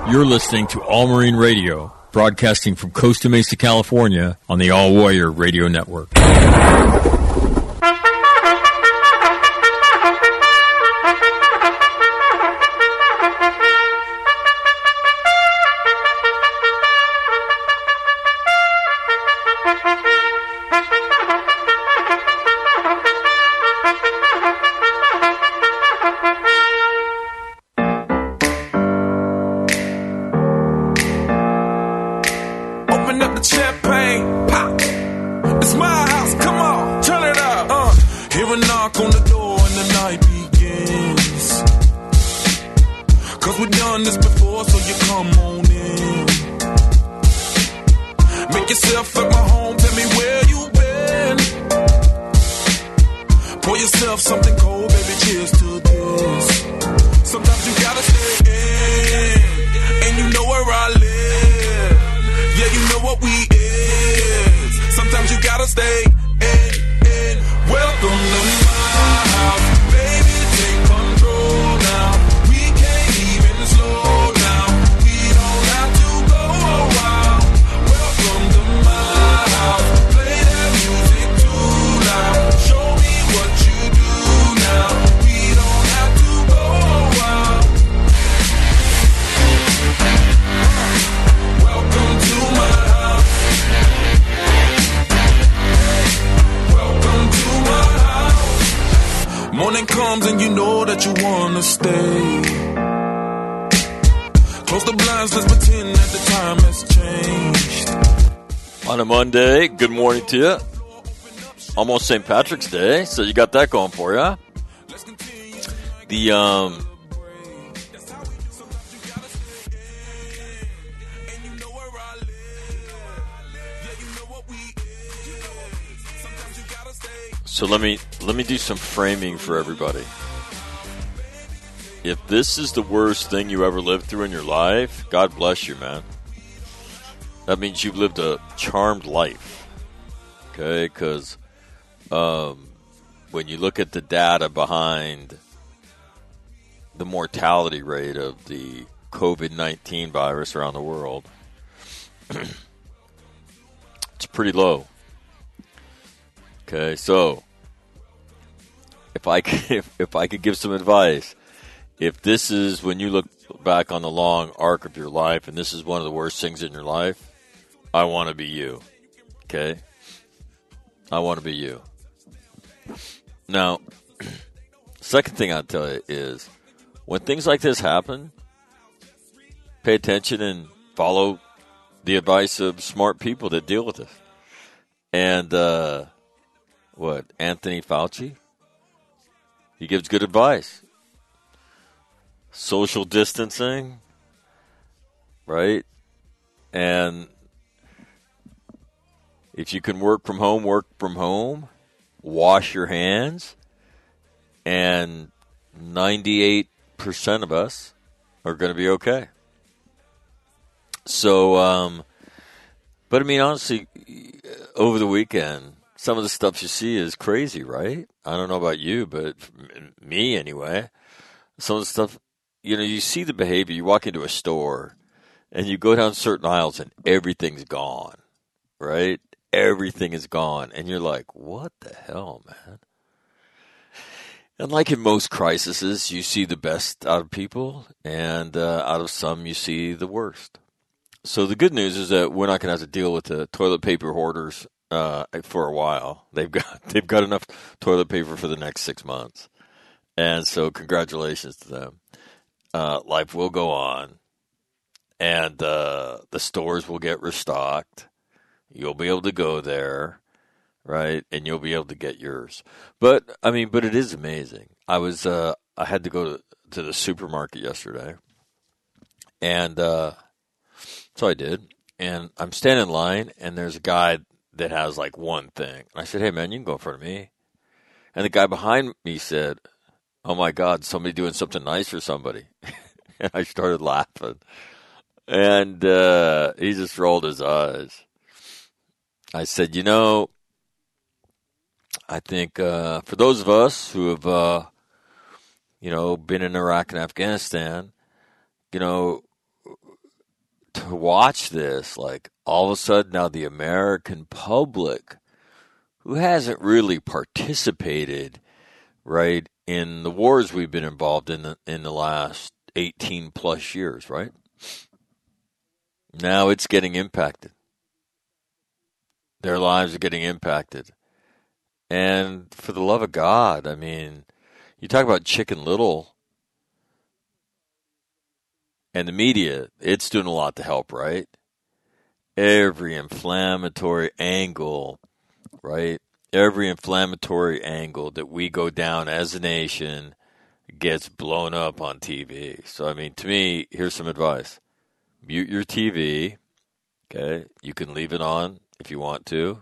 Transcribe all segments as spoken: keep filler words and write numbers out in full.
You're listening to All Marine Radio, broadcasting from Costa Mesa, California, on the All Warrior Radio Network. Monday, good morning to you. Almost Saint Patrick's Day, so you got that going for you. The um, so let me let me do some framing for everybody. If this is the worst thing you ever lived through in your life, God bless you, man. That means you've lived a charmed life, okay? Because um, when you look at the data behind the mortality rate of the covid nineteen virus around the world, it's pretty low. Okay, so if I could, if, if I could give some advice, if this is when you look back on the long arc of your life and this is one of the worst things in your life, I want to be you, okay? I want to be you. Now, second thing I'll tell you is when things like this happen, pay attention and follow the advice of smart people that deal with it. And, uh, what, Anthony Fauci? He gives good advice. Social distancing, right? And if you can work from home, work from home, wash your hands, and ninety-eight percent of us are going to be okay. So, um, but I mean, honestly, over the weekend, some of the stuff you see is crazy, right? I don't know about you, but me anyway. Some of the stuff, you know, you see the behavior. You walk into a store, and you go down certain aisles, and everything's gone, right? Everything is gone. And you're like, what the hell, man? And like in most crises, you see the best out of people, and uh, out of some, you see the worst. So the good news is that we're not going to have to deal with the toilet paper hoarders uh, for a while. They've got they've got enough toilet paper for the next six months. And so congratulations to them. Uh, life will go on, and uh, the stores will get restocked. You'll be able to go there, right? And you'll be able to get yours. But I mean, but it is amazing. I was, uh, I had to go to, to the supermarket yesterday, and uh, so I did. And I'm standing in line, and there's a guy that has like one thing. And I said, "Hey, man, you can go in front of me." And the guy behind me said, "Oh my God, somebody doing something nice for somebody." And I started laughing, and uh, he just rolled his eyes. I said, you know, I think uh, for those of us who have, uh, you know, been in Iraq and Afghanistan, you know, to watch this, like all of a sudden now the American public, who hasn't really participated, right, in the wars we've been involved in the, in the last eighteen plus years, right? Now it's getting impacted. Their lives are getting impacted. And for the love of God, I mean, you talk about Chicken Little and the media, it's doing a lot to help, right? Every inflammatory angle, right? Every inflammatory angle that we go down as a nation gets blown up on T V. So, I mean, to me, here's some advice. Mute your T V, okay? You can leave it on if you want to.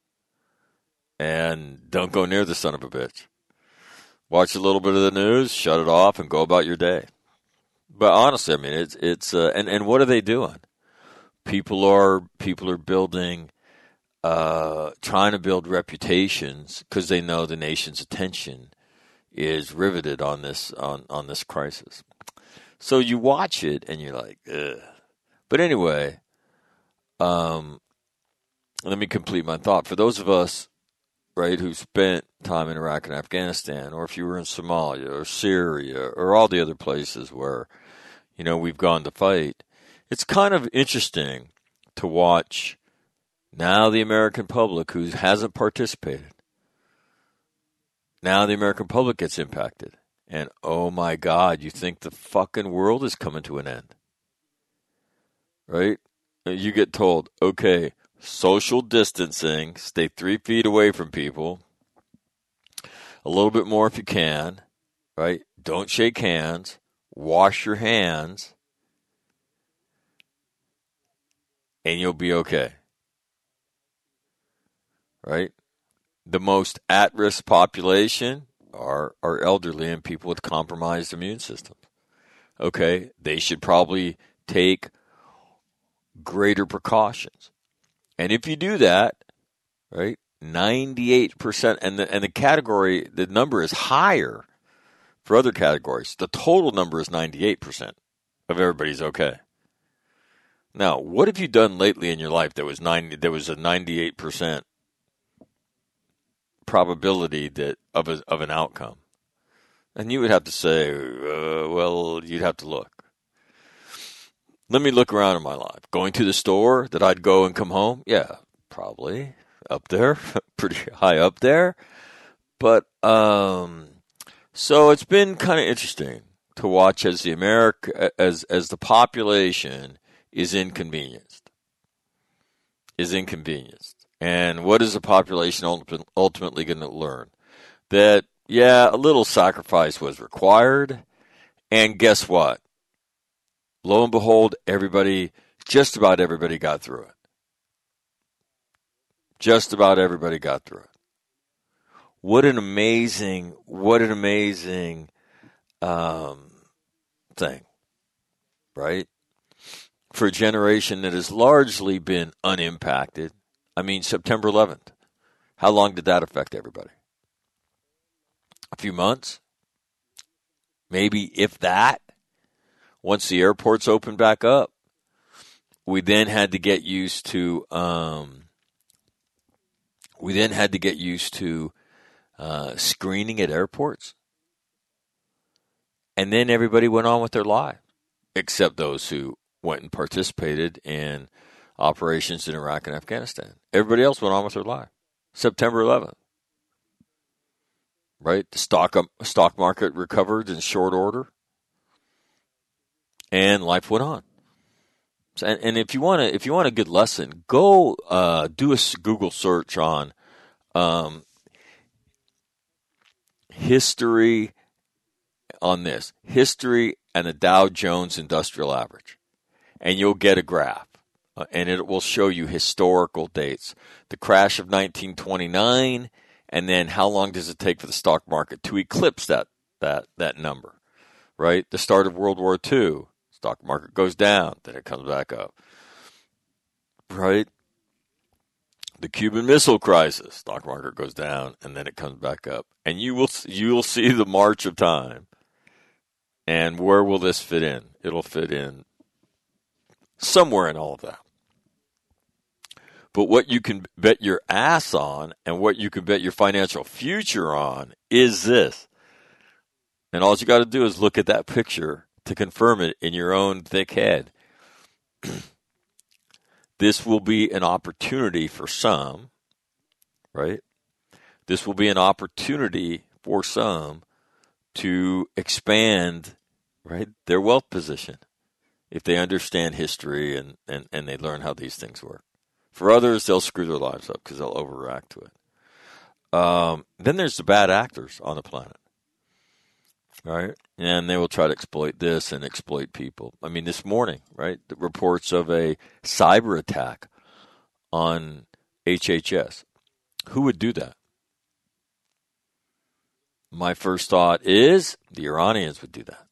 And don't go near the son of a bitch. Watch a little bit of the news, shut it off, and go about your day. But honestly, I mean, it's it's uh, and and what are they doing? People are people are building, uh, trying to build reputations because they know the nation's attention is riveted on this on, on this crisis. So you watch it and you're like, ugh. But anyway, um, let me complete my thought. For those of us, right, who spent time in Iraq and Afghanistan, or if you were in Somalia or Syria or all the other places where, you know, we've gone to fight, it's kind of interesting to watch now the American public who hasn't participated. Now the American public gets impacted. And oh my God, you think the fucking world is coming to an end. Right? You get told, okay, social distancing, stay three feet away from people, a little bit more if you can, right? Don't shake hands, wash your hands, and you'll be okay. Right? The most at-risk population are, are elderly and people with compromised immune systems. Okay, they should probably take greater precautions. And if you do that, right, ninety-eight percent, and the, and the category, the number is higher for other categories. The total number is ninety-eight percent of everybody's okay. Now, what have you done lately in your life that was ninety? There was a ninety-eight percent probability that of a, of an outcome, and you would have to say, uh, well, you'd have to look. Let me look around in my life. Going to the store, that I'd go and come home? Yeah, probably up there, pretty high up there. But um, so it's been kind of interesting to watch as the America as as the population is inconvenienced, is inconvenienced, and what is the population ultimately going to learn? That yeah, a little sacrifice was required, and guess what? Lo and behold, everybody, just about everybody got through it. Just about everybody got through it. What an amazing, what an amazing um, thing, right? For a generation that has largely been unimpacted. I mean, September eleventh, how long did that affect everybody? A few months? Maybe, if that. Once the airports opened back up, we then had to get used to um, we then had to get used to uh, screening at airports, and then everybody went on with their lives, except those who went and participated in operations in Iraq and Afghanistan. Everybody else went on with their life. September eleventh, right? The stock um, stock market recovered in short order. And life went on. And, and if you want to, if you want a good lesson, go uh, do a Google search on um, history on this history and the Dow Jones Industrial Average, and you'll get a graph, uh, and it will show you historical dates. The crash of nineteen twenty-nine, and then how long does it take for the stock market to eclipse that that that number? Right, the start of World War Two. Stock market goes down, then it comes back up. Right? The Cuban Missile Crisis, stock market goes down, and then it comes back up. And you will you will see the march of time. And where will this fit in? It'll fit in somewhere in all of that. But what you can bet your ass on and what you can bet your financial future on is this. And all you got to do is look at that picture to confirm it in your own thick head. This will be an opportunity for some, right? This will be an opportunity for some to expand, right, their wealth position if they understand history and, and, and they learn how these things work. For others, they'll screw their lives up because they'll overreact to it. Um, then there's the bad actors on the planet, right? And they will try to exploit this and exploit people. I mean, this morning, right, the reports of a cyber attack on H H S. Who would do that? My first thought is the Iranians would do that.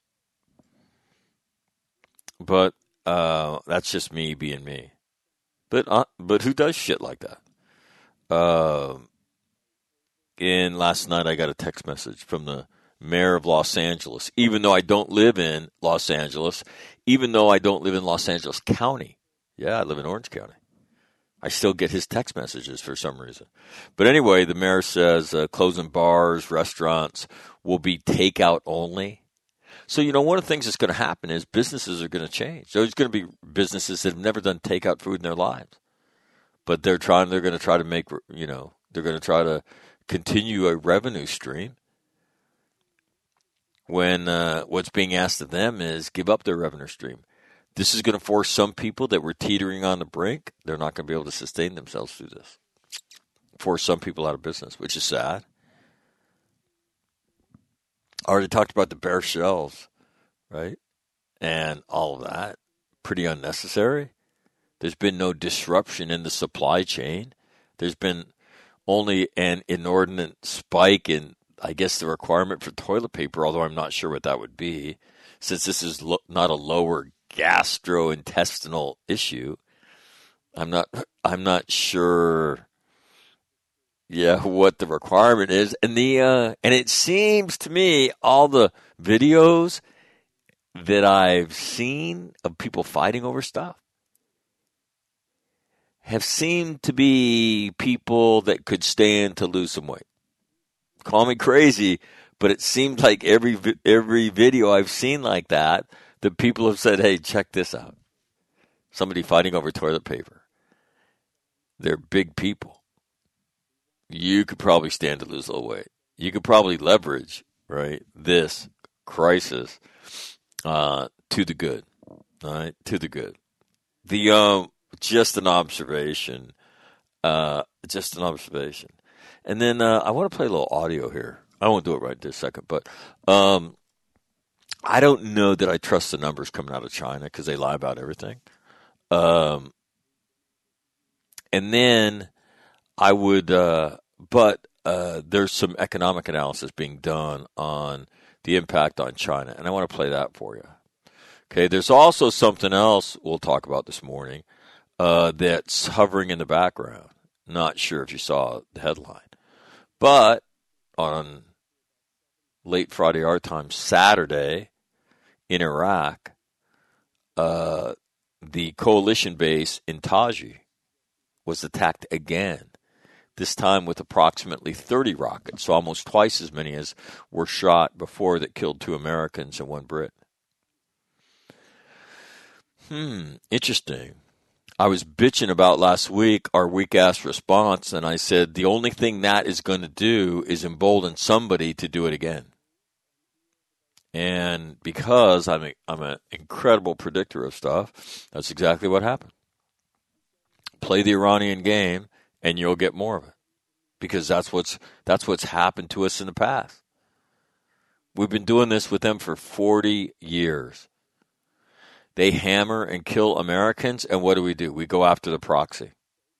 But uh, that's just me being me. But uh, but who does shit like that? Uh, and last night I got a text message from the mayor of Los Angeles, even though I don't live in Los Angeles, even though I don't live in Los Angeles County. Yeah, I live in Orange County. I still get his text messages for some reason. But anyway, the mayor says uh, closing bars, restaurants will be takeout only. So, you know, one of the things that's going to happen is businesses are going to change. There's going to be businesses that have never done takeout food in their lives. But they're trying, they're going to try to make, you know, they're going to try to continue a revenue stream when uh, what's being asked of them is give up their revenue stream. This is going to force some people that were teetering on the brink. They're not going to be able to sustain themselves through this. Force some people out of business, which is sad. I already talked about the bare shelves, right? And all of that. Pretty unnecessary. There's been no disruption in the supply chain. There's been only an inordinate spike in, I guess, the requirement for toilet paper, although I'm not sure what that would be, since this is lo- not a lower gastrointestinal issue. I'm not I'm not sure yeah what the requirement is. And the uh, and it seems to me all the videos that I've seen of people fighting over stuff have seemed to be people that could stand to lose some weight. Call me crazy, but it seemed like every every video I've seen like that, the people have said, hey, check this out. Somebody fighting over toilet paper. They're big people. You could probably stand to lose a little weight. You could probably leverage, right, this crisis uh, to the good, all right, to the good. The um, just an observation, uh, just an observation. And then uh, I want to play a little audio here. I won't do it right this second, but um, I don't know that I trust the numbers coming out of China because they lie about everything. Um, and then I would, uh, but uh, there's some economic analysis being done on the impact on China, and I want to play that for you. Okay, there's also something else we'll talk about this morning uh, that's hovering in the background. Not sure if you saw the headline. But on late Friday our time, Saturday, in Iraq, uh, the coalition base in Taji was attacked again, this time with approximately thirty rockets, so almost twice as many as were shot before that killed two Americans and one Brit. Hmm, interesting. I was bitching about last week our weak-ass response, and I said the only thing that is going to do is embolden somebody to do it again. And because I'm a, I'm an incredible predictor of stuff, that's exactly what happened. Play the Iranian game, and you'll get more of it, because that's what's that's what's happened to us in the past. We've been doing this with them for forty years. They hammer and kill Americans, and what do we do? We go after the proxy.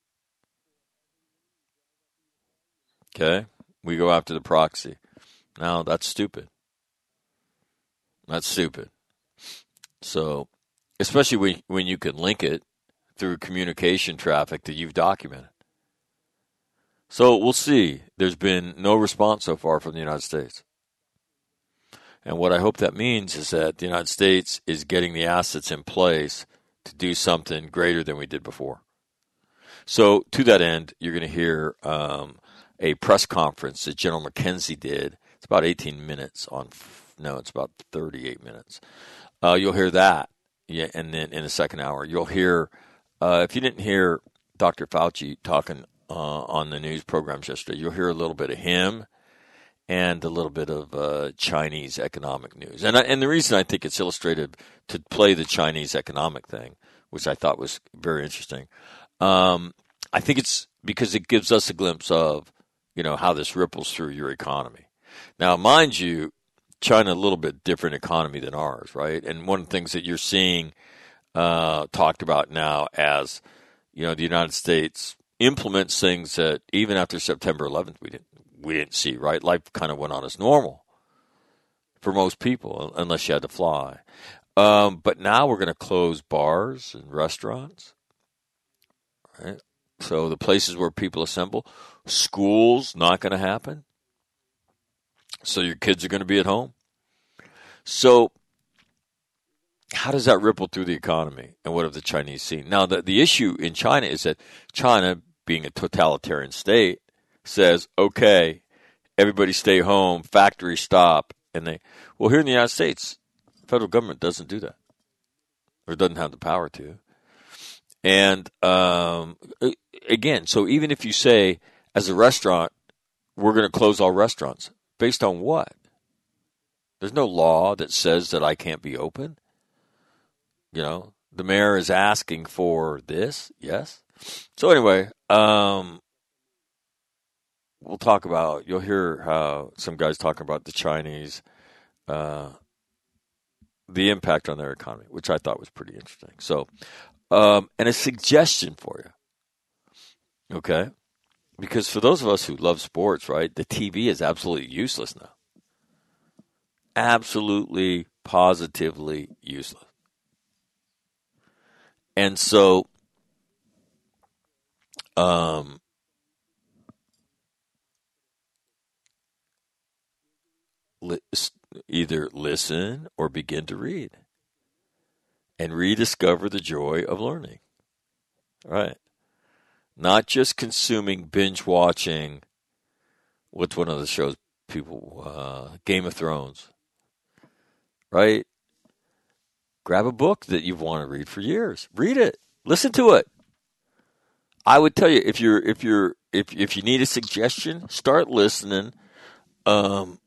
Okay? We go after the proxy. Now, that's stupid. That's stupid. So, especially when, when you can link it through communication traffic that you've documented. So, we'll see. There's been no response so far from the United States. And what I hope that means is that the United States is getting the assets in place to do something greater than we did before. So to that end, you're going to hear um, a press conference that General McKenzie did. It's about eighteen minutes on, no, it's about thirty-eight minutes. Uh, you'll hear that, yeah, and then in the second hour, you'll hear, uh, if you didn't hear Doctor Fauci talking uh, on the news programs yesterday, you'll hear a little bit of him and a little bit of uh, Chinese economic news. And I, and the reason I think it's illustrative to play the Chinese economic thing, which I thought was very interesting, um, I think it's because it gives us a glimpse of, you know, how this ripples through your economy. Now, mind you, China a little bit different economy than ours, right? And one of the things that you're seeing uh, talked about now as, you know, the United States implements things that even after September eleventh we didn't we didn't see, right? Life kind of went on as normal for most people, unless you had to fly. Um, but now we're going to close bars and restaurants, right? So the places where people assemble, schools not going to happen. So your kids are going to be at home. So how does that ripple through the economy? And what have the Chinese seen? Now, the, the issue in China is that China, being a totalitarian state, says, okay, everybody stay home, factories stop. And they, well, here in the United States, the federal government doesn't do that, or doesn't have the power to. And um, again, so even if you say, as a restaurant, we're going to close all restaurants, based on what? There's no law that says that I can't be open. You know, the mayor is asking for this, yes. So anyway, um, we'll talk about, you'll hear how some guys talking about the Chinese, uh, the impact on their economy, which I thought was pretty interesting. So, um, and a suggestion for you, okay? Because for those of us who love sports, right, the T V is absolutely useless now. Absolutely, positively useless. And so, um, li- either listen or begin to read and rediscover the joy of learning. Right. Not just consuming, binge watching. What's one of the shows people, uh, Game of Thrones, right? Grab a book that you've wanted to read for years. Read it. Listen to it. I would tell you, if you're if you're if if you need a suggestion, start listening. Um,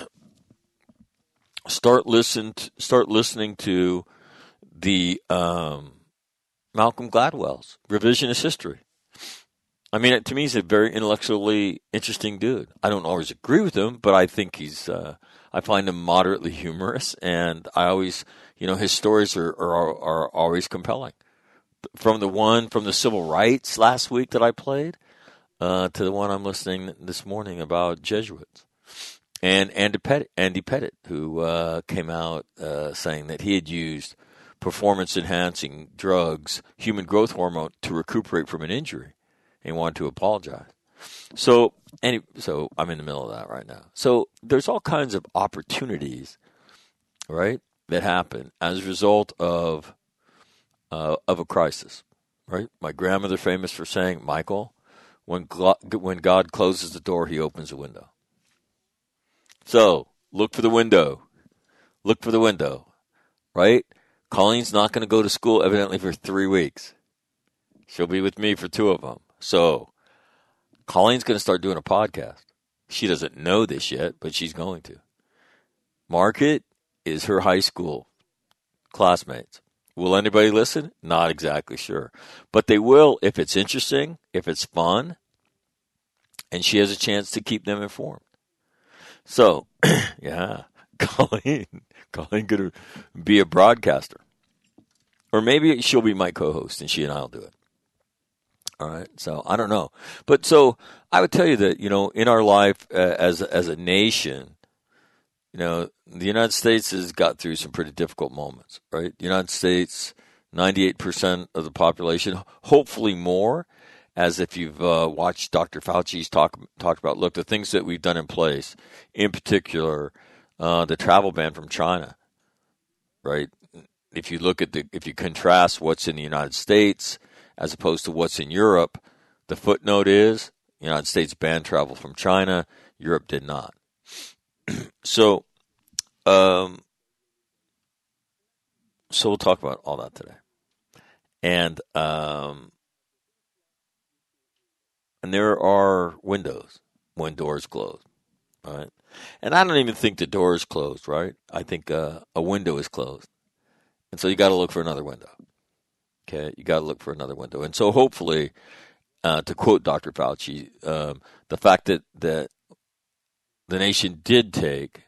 start listen to, start listening to the um, Malcolm Gladwell's Revisionist History. I mean, to me, he's a very intellectually interesting dude. I don't always agree with him, but I think he's. Uh, I find him moderately humorous, and I always, you know, his stories are are, are always compelling. From the one from the civil rights last week that I played, uh, to the one I'm listening this morning about Jesuits, and Andy Pettit, Andy Pettit who uh, came out uh, saying that he had used performance-enhancing drugs, human growth hormone, to recuperate from an injury, and he wanted to apologize. So, any, so I'm in the middle of that right now. So there's all kinds of opportunities, right, that happen as a result of uh, of a crisis, right? My grandmother famous for saying, Michael, when glo- when God closes the door, he opens a window. So look for the window. Look for the window, right? Colleen's not going to go to school evidently for three weeks. She'll be with me for two of them. So Colleen's going to start doing a podcast. She doesn't know this yet, but she's going to. Market is her high school classmates. Will anybody listen? Not exactly sure. But they will if it's interesting, if it's fun, and she has a chance to keep them informed. So, yeah, Colleen, Colleen going to be a broadcaster. Or maybe she'll be my co-host and she and I will do it. All right, so I don't know. But so I would tell you that, you know, in our life uh, as as a nation, you know, the United States has got through some pretty difficult moments, right? The United States, ninety-eight percent of the population, hopefully more, as if you've uh, watched Doctor Fauci's talk talked about, look, the things that we've done in place, in particular, uh, the travel ban from China, right? if you look at the, if you contrast what's in the United States as opposed to what's in Europe, the footnote is the United States banned travel from China. Europe did not. so, um, so we'll talk about all that today. And, um, and there are windows when doors close, right? And I don't even think the door is closed, right? I think uh, a window is closed. And so you got to look for another window. Okay, you got to look for another window. And so hopefully, uh, to quote Doctor Fauci, um, the fact that, that the nation did take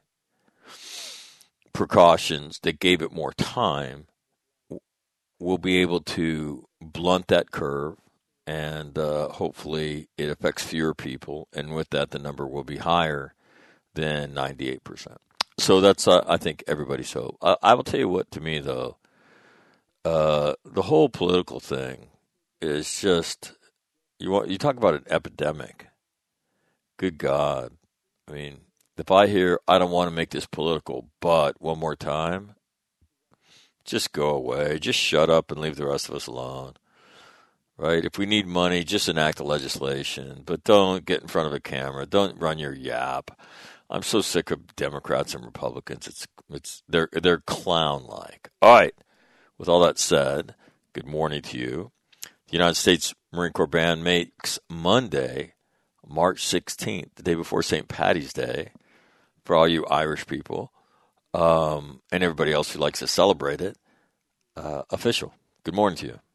precautions that gave it more time, we'll be able to blunt that curve, and uh, hopefully it affects fewer people, and with that the number will be higher than ninety-eight percent. So that's, uh, I think, everybody's hope. I, I will tell you what, to me, though, uh, the whole political thing is just, you want, you talk about an epidemic. Good God. I mean, if I hear, I don't want to make this political, but one more time, just go away. Just shut up and leave the rest of us alone. Right? If we need money, just enact a legislation, but don't get in front of a camera. Don't run your yap. I'm so sick of Democrats and Republicans. It's it's they're they're clown-like. All right. With all that said, good morning to you. The United States Marine Corps Band makes Monday, March sixteenth, the day before Saint Paddy's Day, for all you Irish people, um, and everybody else who likes to celebrate it, uh, official. Good morning to you.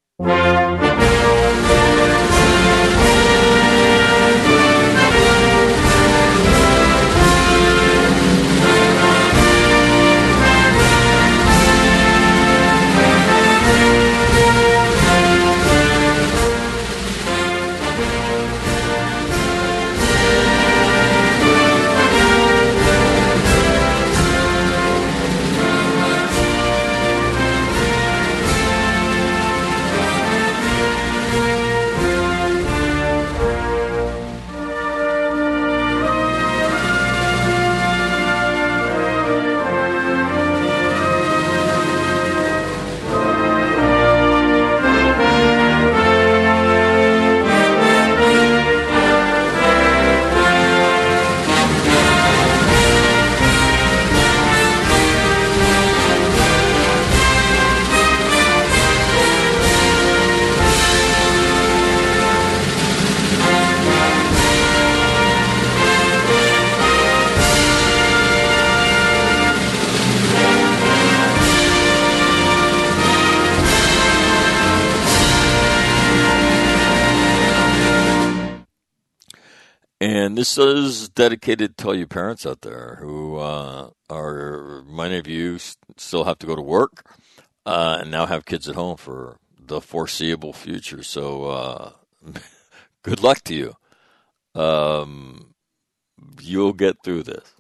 And this is dedicated to all you parents out there who uh, are, many of you still have to go to work uh, and now have kids at home for the foreseeable future. So uh, good luck to you. Um, you'll get through this.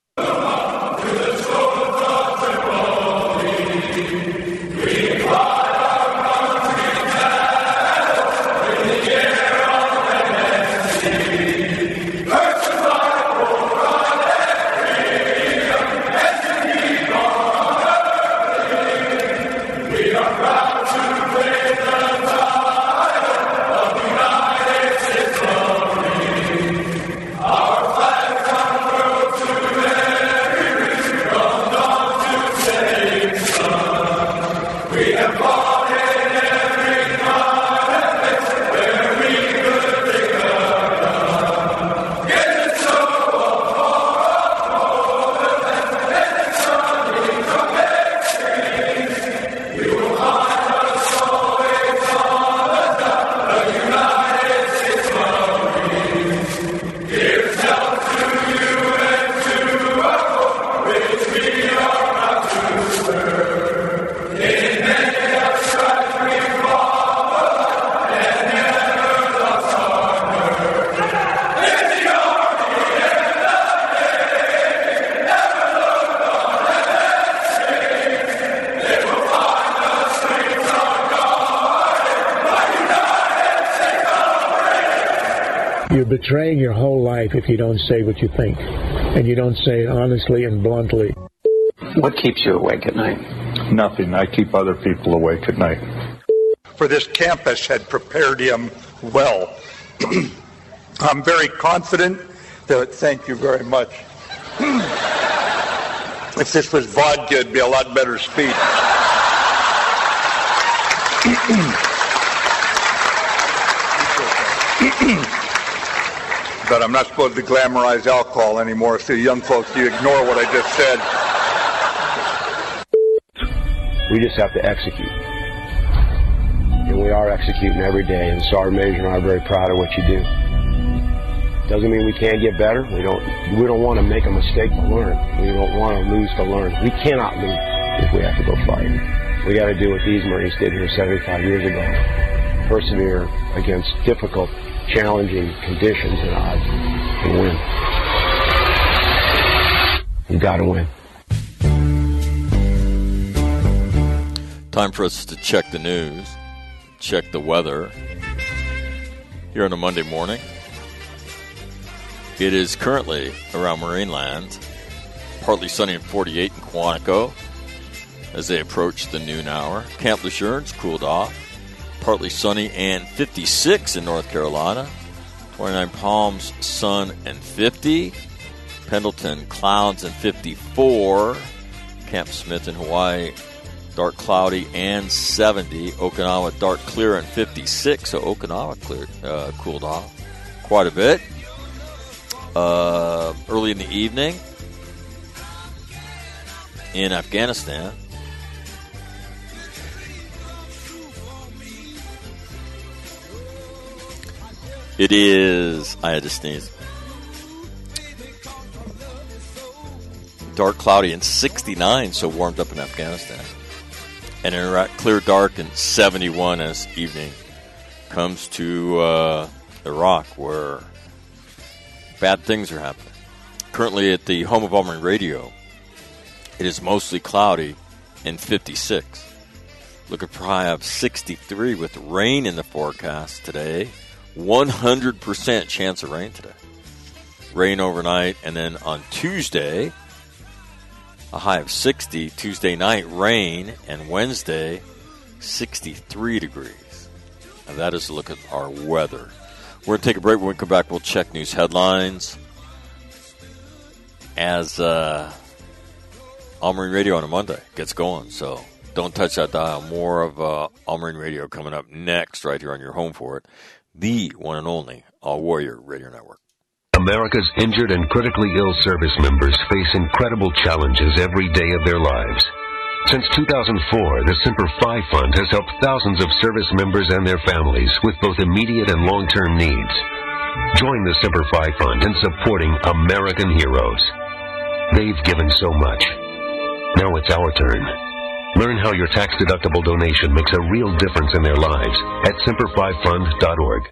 You're betraying your whole life if you don't say what you think, and you don't say it honestly and bluntly. What keeps you awake at night? Nothing. I keep other people awake at night. For this campus had prepared him well. I'm very confident that, thank you very much. If this was vodka, it'd be a lot better speech. But I'm not supposed to glamorize alcohol anymore, so young folks, you ignore what I just said. We just have to execute. And we are executing every day, and Sergeant Major and I are very proud of what you do. Doesn't mean we can't get better. We don't we don't want to make a mistake to learn. We don't want to lose to learn. We cannot lose if we have to go fight. We got to do what these Marines did here seventy-five years ago. Persevere against difficult, challenging conditions and odds and win. You got to win. Time for us to check the news, check the weather here on a Monday morning. It is currently around Marineland, partly sunny and forty-eight in Quantico as they approach the noon hour. Camp Lejeune cooled off, partly sunny and fifty-six in North Carolina. twenty-nine Palms, sun and fifty. Pendleton, clouds and fifty-four. Camp Smith in Hawaii, dark cloudy and seventy. Okinawa, dark clear and fifty-six. So Okinawa cleared, uh, cooled off quite a bit. Uh, early in the evening in Afghanistan, it is, I had to sneeze, dark, cloudy, and sixty-nine, so warmed up in Afghanistan. And in Iraq, clear, dark, and seventy-one as evening comes to uh, Iraq, where bad things are happening. Currently at the home of All Marine Radio, it is mostly cloudy and fifty-six. Looking for a high of sixty-three with rain in the forecast today. one hundred percent chance of rain today. Rain overnight, and then on Tuesday, a high of sixty. Tuesday night, rain, and Wednesday, sixty-three degrees. And that is a look at our weather. We're going to take a break. When we come back, we'll check news headlines as uh, All Marine Radio on a Monday gets going. So don't touch that dial. More of uh, All Marine Radio coming up next right here on your home for it. The one and only All Warrior Radio Network. America's injured and critically ill service members face incredible challenges every day of their lives. Since two thousand four, the Semper Fi Fund has helped thousands of service members and their families with both immediate and long-term needs. Join the Semper Fi Fund in supporting American heroes. They've given so much. Now it's our turn. Learn how your tax-deductible donation makes a real difference in their lives at semper fi fund dot org.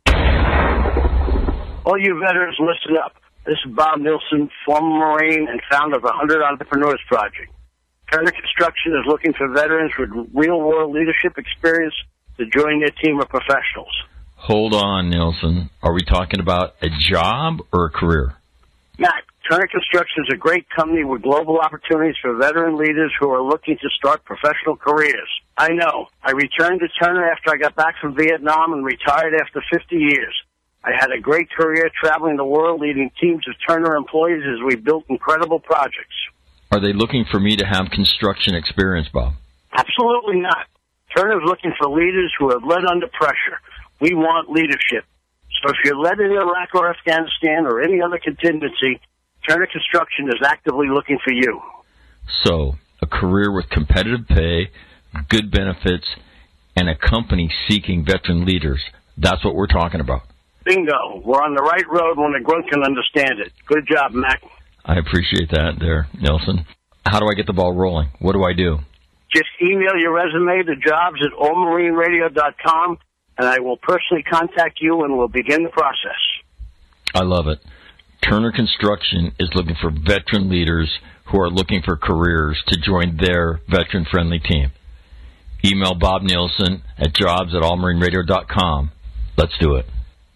All you veterans, listen up. This is Bob Nilsson, former Marine and founder of the one hundred Entrepreneurs Project. Turner Construction is looking for veterans with real-world leadership experience to join their team of professionals. Hold on, Nilsson. Are we talking about a job or a career? Matt, Turner Construction is a great company with global opportunities for veteran leaders who are looking to start professional careers. I know. I returned to Turner after I got back from Vietnam and retired after fifty years. I had a great career traveling the world, leading teams of Turner employees as we built incredible projects. Are they looking for me to have construction experience, Bob? Absolutely not. Turner's looking for leaders who have led under pressure. We want leadership. So if you're led in Iraq or Afghanistan or any other contingency, Turner Construction is actively looking for you. So, a career with competitive pay, good benefits, and a company seeking veteran leaders. That's what we're talking about. Bingo. We're on the right road when a grunt can understand it. Good job, Mac. I appreciate that there, Nelson. How do I get the ball rolling? What do I do? Just email your resume to jobs at all marine radio dot com, and I will personally contact you and we'll begin the process. I love it. Turner Construction is looking for veteran leaders who are looking for careers to join their veteran-friendly team. Email Bob Nielsen at jobs at all marine radio dot com. Let's do it.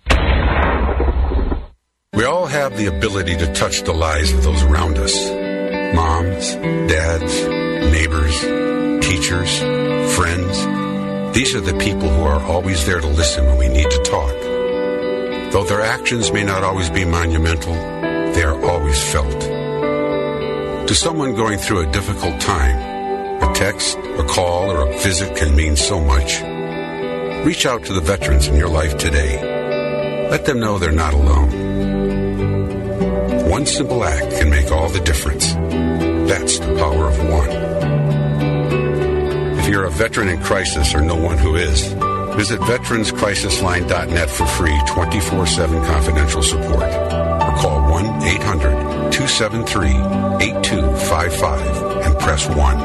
We all have the ability to touch the lives of those around us. Moms, dads, neighbors, teachers, friends. These are the people who are always there to listen when we need to talk. Though their actions may not always be monumental, they are always felt. To someone going through a difficult time, a text, a call, or a visit can mean so much. Reach out to the veterans in your life today. Let them know they're not alone. One simple act can make all the difference. That's the power of one. If you're a veteran in crisis or know one who is, visit veterans crisis line dot net for free twenty-four seven confidential support. Or call one eight hundred two seven three eight two five five and press one.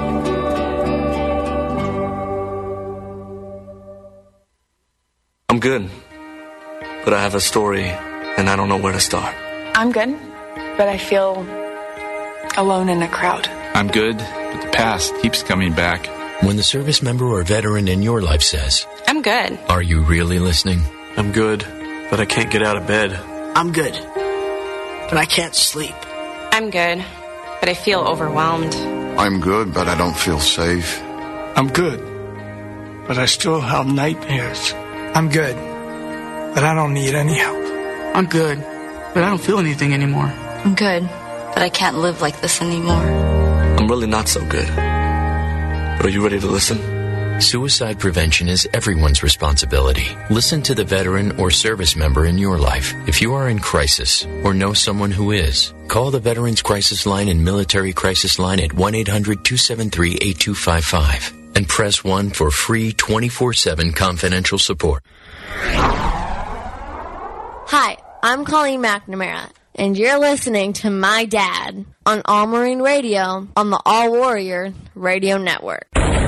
I'm good, but I have a story and I don't know where to start. I'm good, but I feel alone in a crowd. I'm good, but the past keeps coming back. When the service member or veteran in your life says, I'm good. Are you really listening? I'm good, but I can't get out of bed. I'm good, but I can't sleep. I'm good, but I feel overwhelmed. I'm good, but I don't feel safe. I'm good, but I still have nightmares. I'm good, but I don't need any help. I'm good, but I don't feel anything anymore. I'm good, but I can't live like this anymore. I'm really not so good. But are you ready to listen? Suicide prevention is everyone's responsibility. Listen to the veteran or service member in your life. If you are in crisis or know someone who is, call the Veterans Crisis Line and Military Crisis Line at one eight hundred two seven three eight two five five and press one for free twenty-four seven confidential support. Hi, I'm Colleen McNamara, and you're listening to My Dad on All Marine Radio on the All Warrior Radio Network.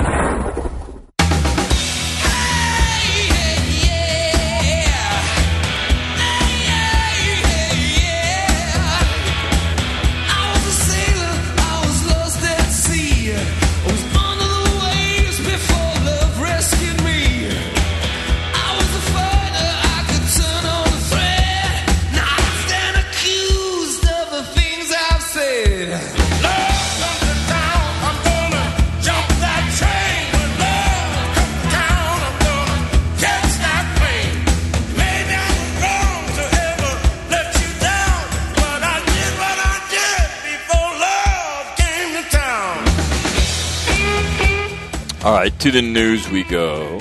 All right, to the news we go.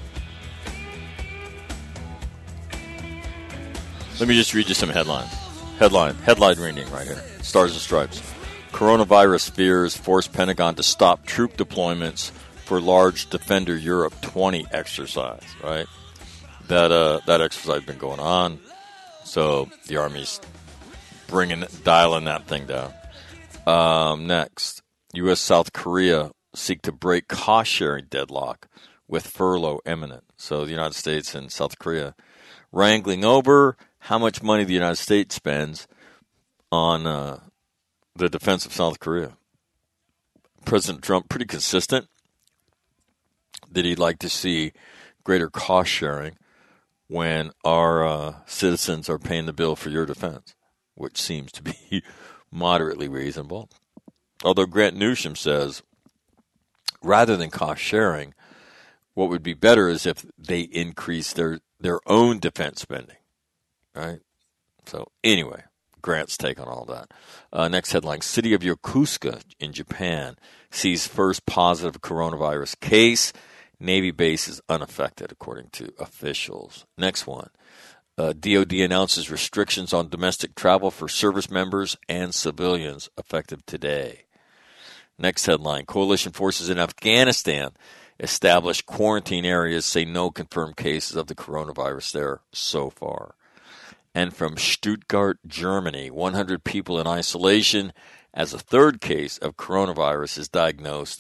Let me just read you some headlines. Headline, headline reading right here. Stars and Stripes. Coronavirus fears force Pentagon to stop troop deployments for large Defender Europe twenty exercise, right? That uh, that exercise has been going on, so the Army's bringing, dialing that thing down. Um, next, U S South Korea seek to break cost-sharing deadlock with furlough imminent. So the United States and South Korea wrangling over how much money the United States spends on uh, the defense of South Korea. President Trump, pretty consistent that he'd like to see greater cost-sharing when our uh, citizens are paying the bill for your defense, which seems to be moderately reasonable. Although Grant Newsom says, rather than cost sharing, what would be better is if they increase their, their own defense spending, right? So anyway, Grant's take on all that. Uh, next headline, city of Yokosuka in Japan sees first positive coronavirus case. Navy base is unaffected, according to officials. Next one, uh, D O D announces restrictions on domestic travel for service members and civilians effective today. Next headline, coalition forces in Afghanistan establish quarantine areas, say no confirmed cases of the coronavirus there so far. And from Stuttgart, Germany, one hundred people in isolation as a third case of coronavirus is diagnosed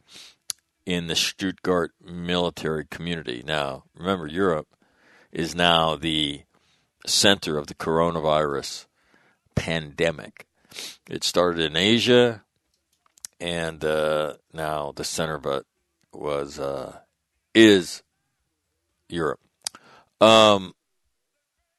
in the Stuttgart military community. Now, remember, Europe is now the center of the coronavirus pandemic. It started in Asia, and uh, now the center of it was uh, is Europe. Um,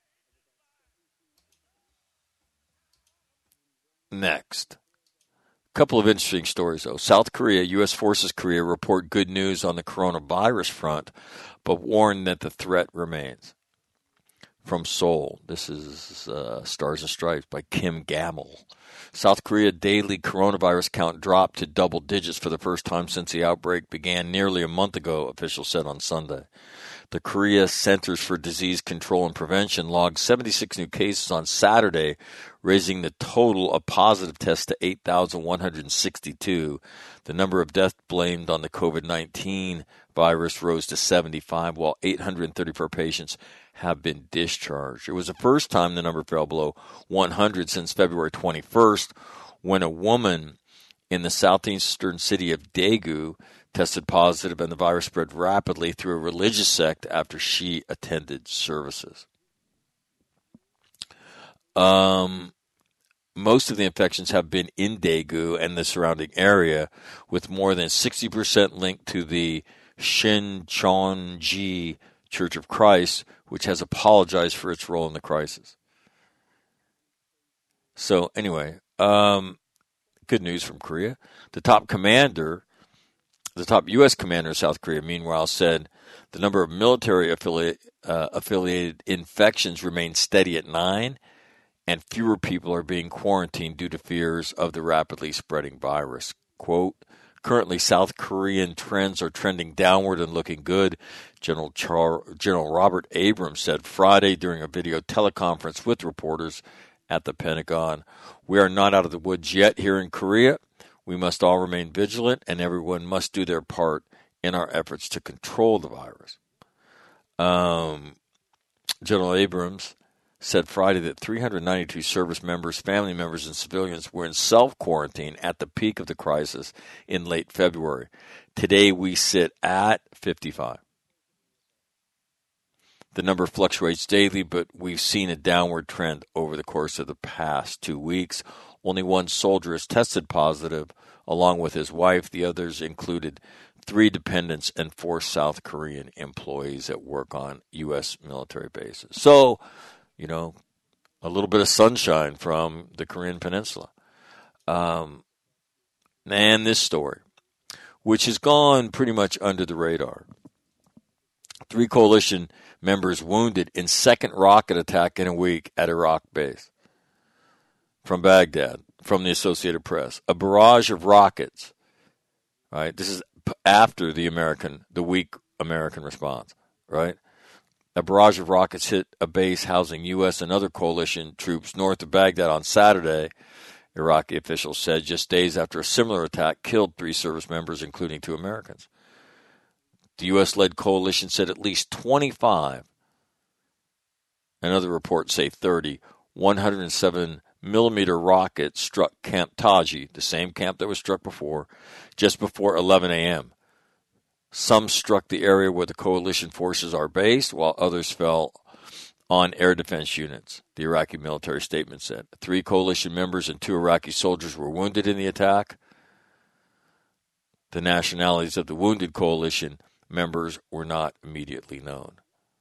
next, couple of interesting stories, though. South Korea, U S Forces Korea report good news on the coronavirus front, but warn that the threat remains. From Seoul, this is uh, Stars and Stripes by Kim Gamble. South Korea daily coronavirus count dropped to double digits for the first time since the outbreak began nearly a month ago, officials said on Sunday. The Korea Centers for Disease Control and Prevention logged seventy-six new cases on Saturday, raising the total of positive tests to eight thousand one hundred sixty-two. The number of deaths blamed on the COVID nineteen virus rose to seventy-five, while eight hundred thirty-four patients have been discharged. It was the first time the number fell below one hundred since February twenty-first, when a woman in the southeastern city of Daegu tested positive, and the virus spread rapidly through a religious sect after she attended services. Um, most of the infections have been in Daegu and the surrounding area, with more than sixty percent linked to the Shincheonji Church of Christ, which has apologized for its role in the crisis. So anyway, um, good news from Korea. The top commander The top U S commander of South Korea, meanwhile, said the number of military affiliate, uh, affiliated infections remains steady at nine, and fewer people are being quarantined due to fears of the rapidly spreading virus. Quote, currently, South Korean trends are trending downward and looking good, General Char- General Robert Abrams said Friday during a video teleconference with reporters at the Pentagon. We are not out of the woods yet here in Korea. We must all remain vigilant, and everyone must do their part in our efforts to control the virus. Um, General Abrams said Friday that three hundred ninety-two service members, family members, and civilians were in self-quarantine at the peak of the crisis in late February. Today, we sit at fifty-five. The number fluctuates daily, but we've seen a downward trend over the course of the past two weeks. Only one soldier has tested positive, along with his wife. The others included three dependents and four South Korean employees that work on U S military bases. So, you know, a little bit of sunshine from the Korean Peninsula. Um, and this story, which has gone pretty much under the radar. Three coalition members wounded in second rocket attack in a week at Iraq base. From Baghdad, from the Associated Press. A barrage of rockets, right? This is after the American, the weak American response, right? A barrage of rockets hit a base housing U S and other coalition troops north of Baghdad on Saturday, Iraqi officials said, just days after a similar attack killed three service members, including two Americans. The U S-led coalition said at least twenty-five, and other reports say thirty, one hundred seven millimeter rockets struck Camp Taji, the same camp that was struck before, just before eleven a.m. Some struck the area where the coalition forces are based, while others fell on air defense units, the Iraqi military statement said. Three coalition members and two Iraqi soldiers were wounded in the attack. The nationalities of the wounded coalition members were not immediately known.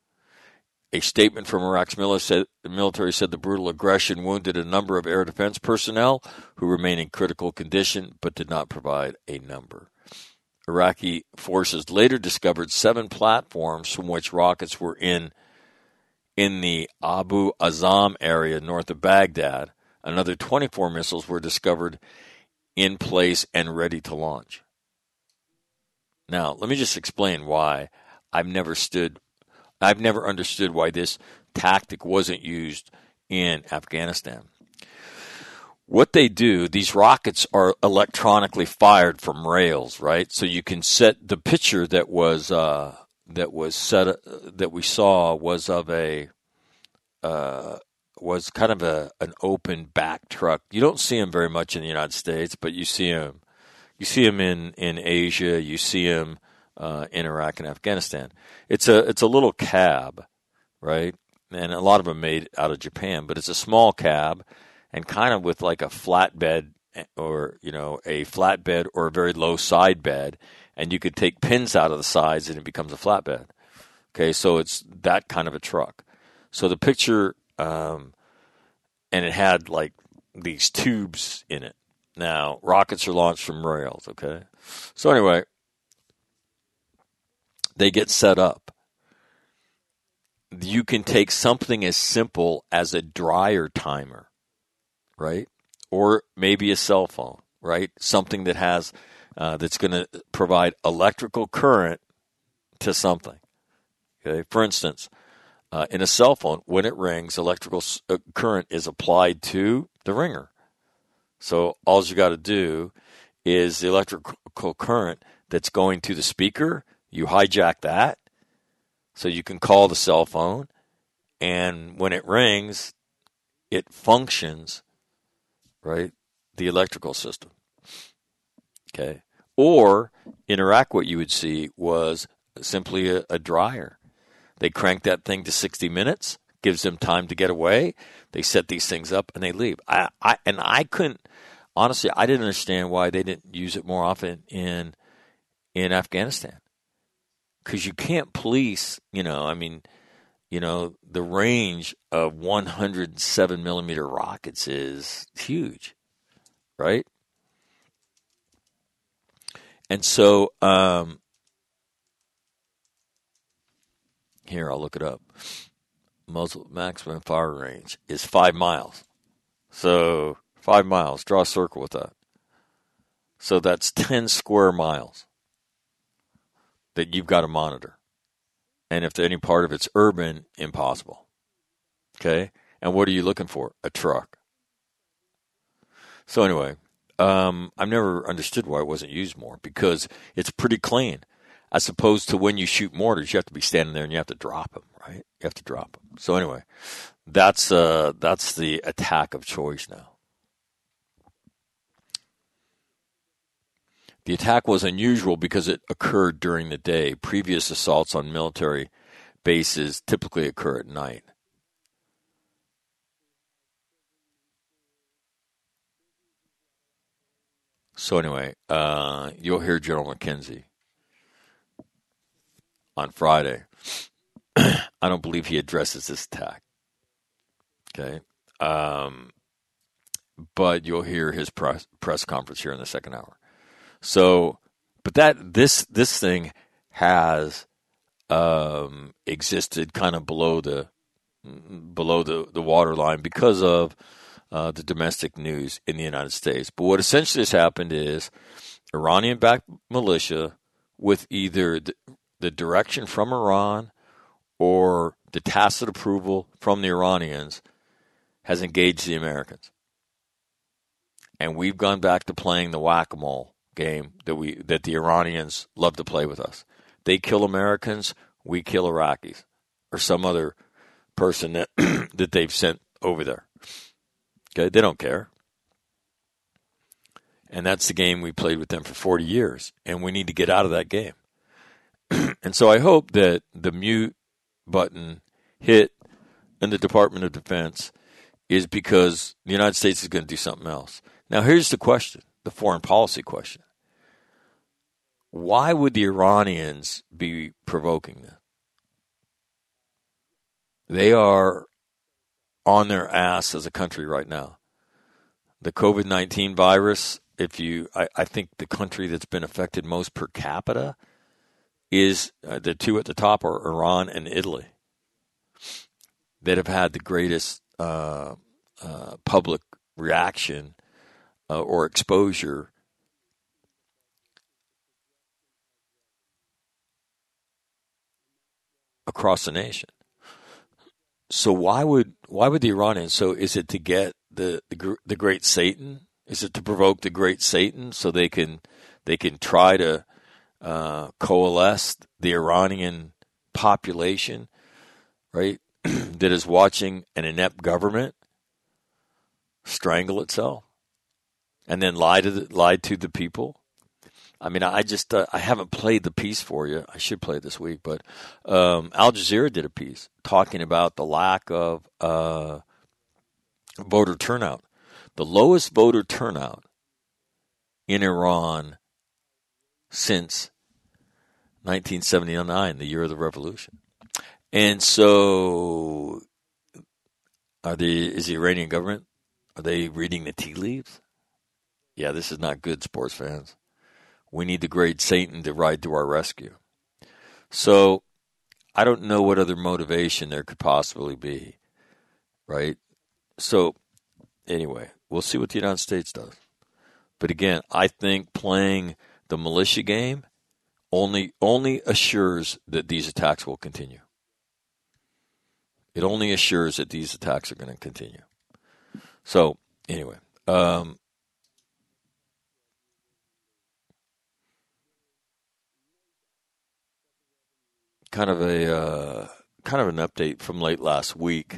A statement from Iraq's military said the brutal aggression wounded a number of air defense personnel who remain in critical condition, but did not provide a number. Iraqi forces later discovered seven platforms from which rockets were in in the Abu Azam area north of Baghdad. Another twenty-four missiles were discovered in place and ready to launch. Now, let me just explain why I've never stood I've never understood why this tactic wasn't used in Afghanistan. What they do, these rockets are electronically fired from rails, right? So you can set the picture that was uh, that was set uh, that we saw was of a uh, was kind of a an open back truck. You don't see them very much in the United States, but you see them. You see them in, in Asia. You see them uh, in Iraq and Afghanistan. It's a it's a little cab, right? And a lot of them made out of Japan, but it's a small cab, and kind of with like a flatbed or you know a flatbed or a very low side bed, and you could take pins out of the sides and it becomes a flatbed. Okay, so it's that kind of a truck. So the picture, um, and it had like these tubes in it. Now, rockets are launched from rails, okay? So anyway, they get set up. You can take something as simple as a dryer timer, right? Or maybe a cell phone, right? Something that has uh, that's going to provide electrical current to something. Okay, for instance, uh, in a cell phone, when it rings, electrical uh, current is applied to the ringer. So all you got to do is the electrical current that's going to the speaker. You hijack that, so you can call the cell phone, and when it rings, it functions, right? The electrical system. Okay. Or in Iraq, what you would see was simply a, a dryer. They crank that thing to sixty minutes, gives them time to get away. They set these things up and they leave. I, I and I couldn't, honestly, I didn't understand why they didn't use it more often in in Afghanistan. Because you can't police, you know, I mean, you know, the range of one hundred seven millimeter rockets is huge, right? And so, um, here, I'll look it up. Muzzle maximum fire range is five miles. So, five miles. Draw a circle with that. So, that's ten square miles that you've got to monitor. And if any part of it's urban, impossible. Okay? And what are you looking for? A truck. So, anyway, um, I've never understood why it wasn't used more, because it's pretty clean. As opposed to when you shoot mortars, you have to be standing there and you have to drop them, right? You have to drop them. So anyway, that's uh, that's the attack of choice now. The attack was unusual because it occurred during the day. Previous assaults on military bases typically occur at night. So anyway, uh, you'll hear General McKenzie on Friday. I don't believe he addresses this attack. Okay. Um, but you'll hear his press, press conference here in the second hour. So, but that, this, this thing has, um, existed kind of below the, below the, the waterline because of, uh, the domestic news in the United States. But what essentially has happened is Iranian-backed militia with either the, the direction from Iran or the tacit approval from the Iranians has engaged the Americans. And we've gone back to playing the whack-a-mole game that we that the Iranians love to play with us. They kill Americans, we kill Iraqis, or some other person that that they've sent over there. Okay, they don't care. And that's the game we played with them for forty years, and we need to get out of that game. And so I hope that the mute button hit in the Department of Defense is because the United States is going to do something else. Now, here's the question, the foreign policy question. Why would the Iranians be provoking this? They are on their ass as a country right now. The covid nineteen virus, if you, I, I think the country that's been affected most per capita is uh, the two at the top are Iran and Italy that have had the greatest uh, uh, public reaction uh, or exposure across the nation. So why would why would the Iranians? So is it to get the, the the great Satan? Is it to provoke the great Satan so they can they can try to uh, coalesce the Iranian population, right, that is watching an inept government strangle itself and then lie to the, lie to the people? I mean, I just uh, I haven't played the piece for you. I should play it this week, but um, Al Jazeera did a piece talking about the lack of uh, voter turnout, the lowest voter turnout in Iran since nineteen seventy-nine, the year of the revolution. And so, are the is the Iranian government, are they reading the tea leaves? Yeah, this is not good, sports fans. We need the great Satan to ride to our rescue. So I don't know what other motivation there could possibly be, right? So anyway, we'll see what the United States does. But again, I think playing the militia game only only assures that these attacks will continue. It only assures that these attacks are going to continue. So anyway, um, kind of a uh, kind of an update from late last week.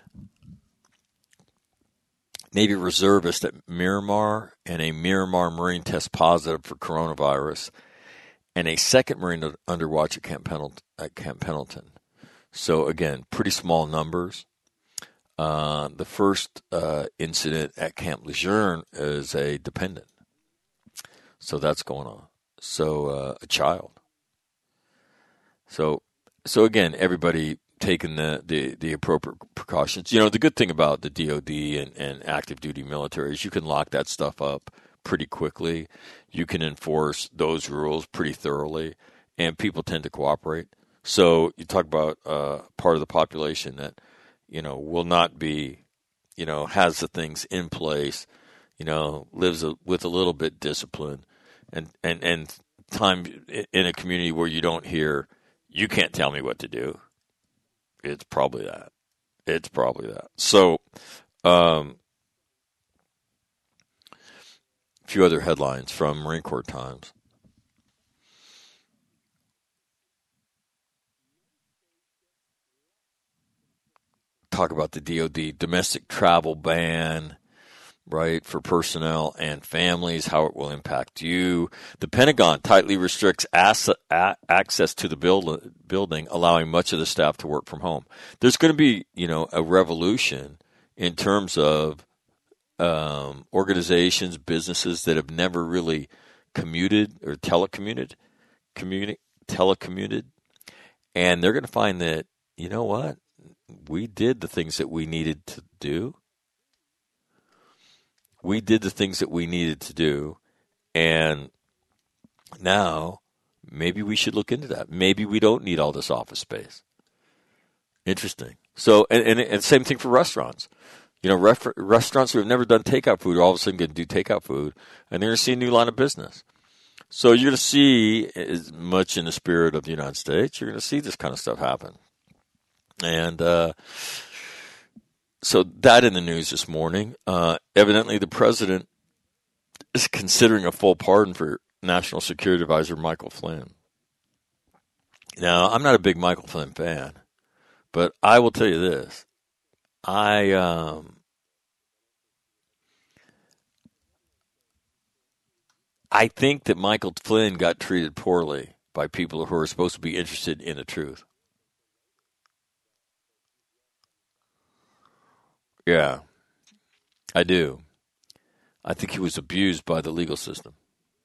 Navy reservist at Miramar and a Miramar Marine test positive for coronavirus, and a second Marine under watch at Camp Pendleton. At Camp Pendleton. So again, pretty small numbers. Uh, the first uh, incident at Camp Lejeune is a dependent. So that's going on. So uh, a child. So so again, everybody taking the, the, the appropriate precautions. You know, the good thing about the D O D and, and active duty military is you can lock that stuff up pretty quickly. You can enforce those rules pretty thoroughly, and people tend to cooperate. So you talk about uh, part of the population that, you know, will not be, you know, has the things in place, you know, lives a, with a little bit discipline, and, and, and time in a community where you don't hear, you can't tell me what to do. It's probably that. It's probably that. So, um, a few other headlines from Marine Corps Times. Talk about the D O D domestic travel ban, right, for personnel and families, how it will impact you. The Pentagon tightly restricts ass- a- access to the build- building, allowing much of the staff to work from home. There's going to be, you know, a revolution in terms of um, organizations, businesses that have never really commuted or telecommuted, communi- telecommuted, and they're going to find that, you know what, we did the things that we needed to do. We did the things that we needed to do, and now maybe we should look into that. Maybe we don't need all this office space. Interesting. So, and, and, and same thing for restaurants. You know, ref, restaurants who have never done takeout food are all of a sudden going to do takeout food, and they're going to see a new line of business. So you're going to see, as much in the spirit of the United States, you're going to see this kind of stuff happen. And uh, so that in the news this morning. Uh, evidently, the president is considering a full pardon for National Security Advisor Michael Flynn. Now, I'm not a big Michael Flynn fan, but I will tell you this. I um, I think that Michael Flynn got treated poorly by people who are supposed to be interested in the truth. Yeah, I do. I think he was abused by the legal system.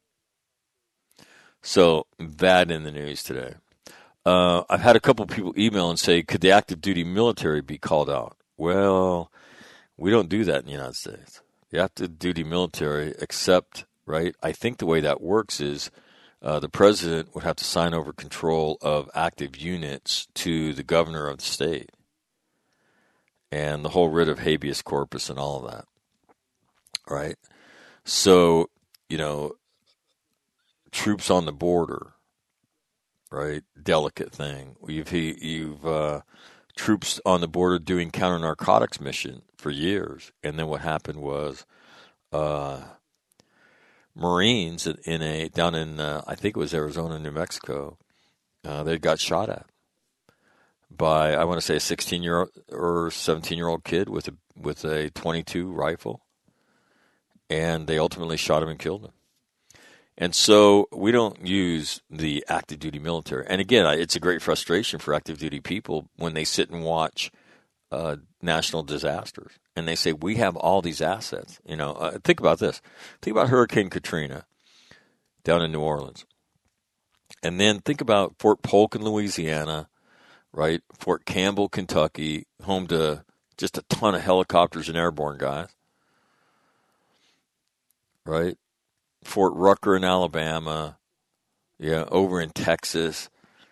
So, that in the news today. Uh, I've had a couple of people email and say, could the active duty military be called out? Well, we don't do that in the United States. The active duty military, except, right, I think the way that works is uh, the president would have to sign over control of active units to the governor of the state. And the whole writ of habeas corpus and all of that, right? So, you know, troops on the border, right? Delicate thing. You've you've uh, troops on the border doing counter narcotics mission for years, and then what happened was, uh, Marines in a down in uh, I think it was Arizona, New Mexico, uh, they got shot at by, I want to say, a sixteen-year-old or seventeen-year-old kid with a with a twenty-two rifle, and they ultimately shot him and killed him. And so we don't use the active duty military. And again, it's a great frustration for active duty people when they sit and watch uh, national disasters, and they say, we have all these assets. You know, uh, think about this. Think about Hurricane Katrina down in New Orleans, and then think about Fort Polk in Louisiana. Right, Fort Campbell, Kentucky, home to just a ton of helicopters and airborne guys. right? Fort Rucker in Alabama, yeah, over in Texas,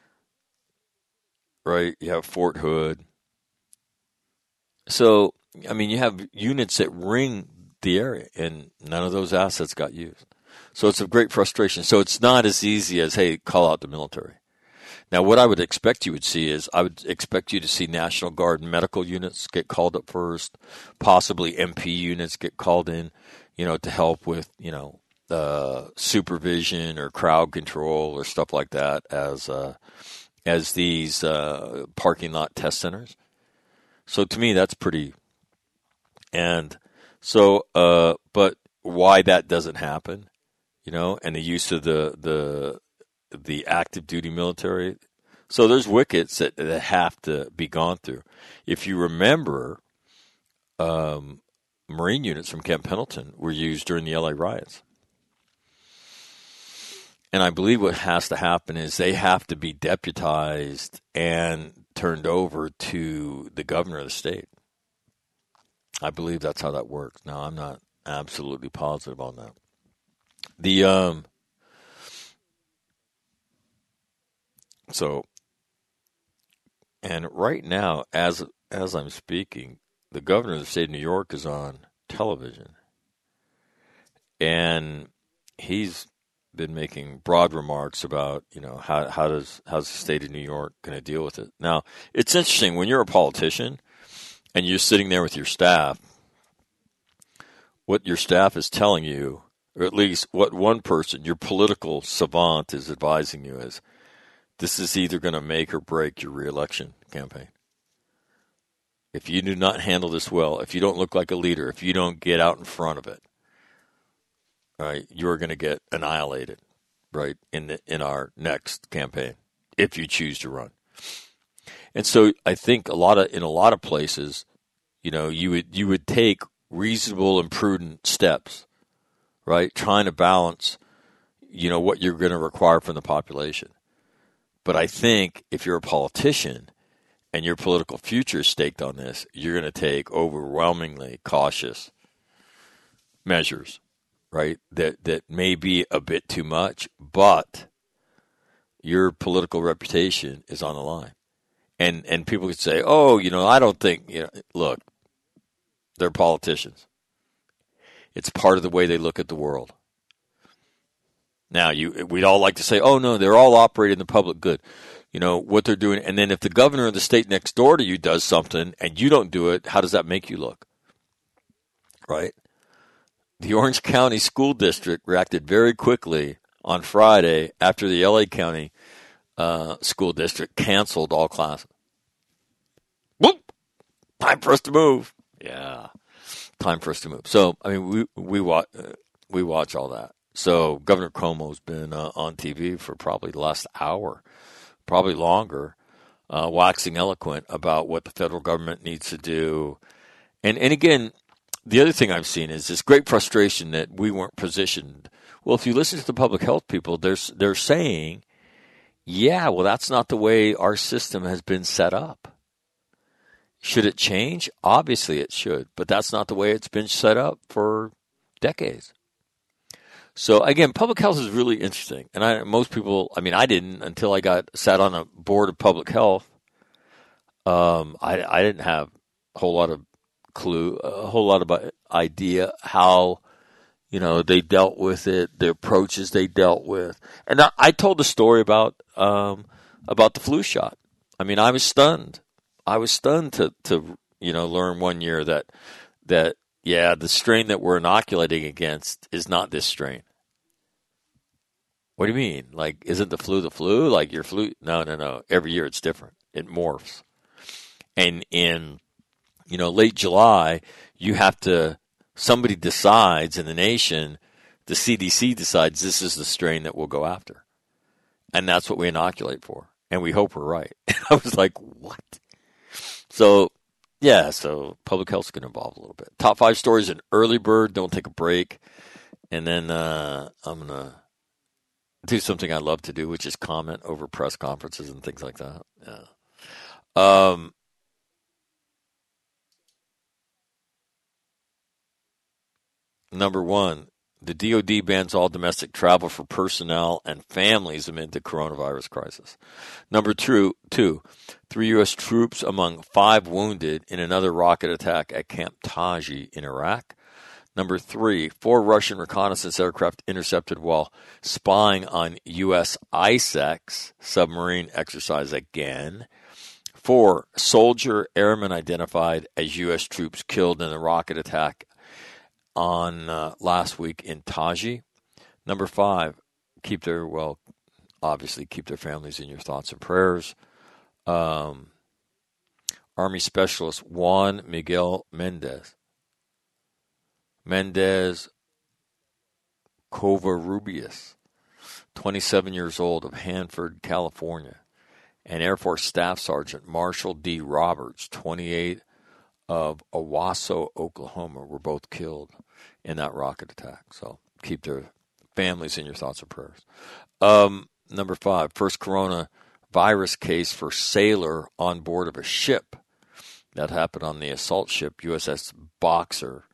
right? You have Fort Hood. So, I mean, you have units that ring the area, and none of those assets got used. So it's a great frustration. So it's not as easy as, hey, call out the military. Now, what I would expect you would see is I would expect you to see National Guard medical units get called up first, possibly M P units get called in, you know, to help with, you know, uh, supervision or crowd control or stuff like that as uh, as these uh, parking lot test centers. So to me, that's pretty. And so, uh, but why that doesn't happen, you know, and the use of the the the active duty military. So there's wickets that, that have to be gone through. If you remember, um, Marine units from Camp Pendleton were used during the L A riots. And I believe what has to happen is they have to be deputized and turned over to the governor of the state. I believe that's how that works. Now, I'm not absolutely positive on that. The um, so, and right now, as as I'm speaking, the governor of the state of New York is on television, and he's been making broad remarks about, you know, how how does how's the state of New York going to deal with it. Now, it's interesting when you're a politician and you're sitting there with your staff. What your staff is telling you, or at least what one person, your political savant, is advising you is, this is either going to make or break your reelection campaign. If you do not handle this well, if you don't look like a leader, if you don't get out in front of it, right, you're going to get annihilated, right, in the, in our next campaign, if you choose to run. And so I think a lot of in a lot of places, you know, you would you would take reasonable and prudent steps, right, trying to balance, you know, what you're going to require from the population. But I think if you're a politician and your political future is staked on this, you're going to take overwhelmingly cautious measures, right, that that may be a bit too much, but your political reputation is on the line. And and people could say, oh, you know, I don't think, you know, look, they're politicians. It's part of the way they look at the world. Now, you we'd all like to say, oh, no, they're all operating the public good. You know, what they're doing. And then if the governor of the state next door to you does something and you don't do it, how does that make you look? Right? The Orange County School District reacted very quickly on Friday after the L A County uh, School District canceled all classes. Whoop! Time for us to move. Yeah, time for us to move. So, I mean, we we watch uh, we watch all that. So, Governor Cuomo's been uh, on T V for probably the last hour, probably longer, uh, waxing eloquent about what the federal government needs to do. And and again, the other thing I've seen is this great frustration that we weren't positioned. Well, if you listen to the public health people, they're they're saying, yeah, well, that's not the way our system has been set up. Should it change? Obviously it should, but that's not the way it's been set up for decades. So again, public health is really interesting. And I, most people, I mean, I didn't until I got sat on a board of public health. Um, I, I didn't have a whole lot of clue, a whole lot of idea how, you know, they dealt with it, the approaches they dealt with. And I, I told the story about, um, about the flu shot. I mean, I was stunned. I was stunned to, to, you know, learn one year that, that, yeah, the strain that we're inoculating against is not this strain. What do you mean? Like, isn't the flu the flu? Like your flu? No, no, no. Every year it's different. It morphs. And in, you know, late July, you have to, somebody decides in the nation, the C D C decides this is the strain that we'll go after. And that's what we inoculate for. And we hope we're right. I was like, what? So, yeah, so public health's going to evolve a little bit. Top five stories in Early Bird. Don't take a break. And then uh, I'm going to do something I love to do, which is comment over press conferences and things like that. Yeah. Um, number one, the D O D bans all domestic travel for personnel and families amid the coronavirus crisis. Number two, two three U S troops among five wounded in another rocket attack at Camp Taji in Iraq. Number three, four Russian reconnaissance aircraft intercepted while spying on U S ISEX submarine exercise again. Four, soldier airmen identified as U S troops killed in a rocket attack on uh, last week in Taji. Number five, keep their, well, obviously keep their families in your thoughts and prayers. Um, Army Specialist Juan Miguel Mendez. Mendez Covarrubias, twenty-seven years old, of Hanford, California. And Air Force Staff Sergeant Marshall D. Roberts, twenty-eight, of Owasso, Oklahoma, were both killed in that rocket attack. So keep their families in your thoughts and prayers. Um, number five, first coronavirus case for sailor on board of a ship. That happened on the assault ship U S S Boxer.